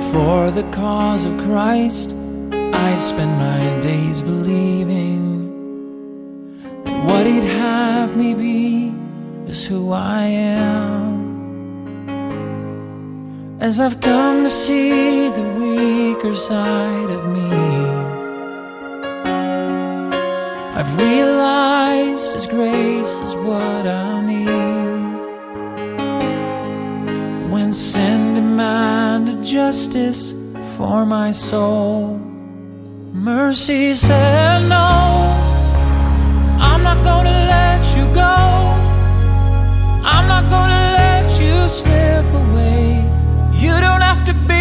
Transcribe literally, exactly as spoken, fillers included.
for the cause of Christ, I'd spend my days believing that what He'd have me be is who I am. As I've come to see the weaker side of me, I've realized His grace is what I need. When sin demanded justice for my soul, mercy said no, I'm not gonna let you go, I'm not gonna let you slip away. You don't have to be